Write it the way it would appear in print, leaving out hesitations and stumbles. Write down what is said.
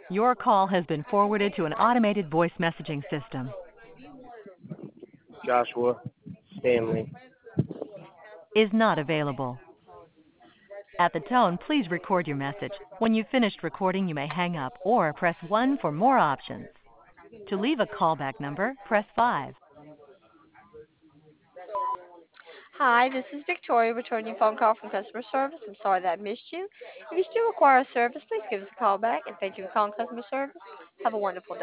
Your call has been forwarded to an automated voice messaging system. Joshua Stanley. Is not available. At the tone, please record your message. When you've finished recording, you may hang up or press 1 for more options. To leave a callback number, press 5. Hi, this is Victoria returning your phone call from customer service. I'm sorry that I missed you. If you still require service, please give us a call back. And thank you for calling customer service. Have a wonderful day.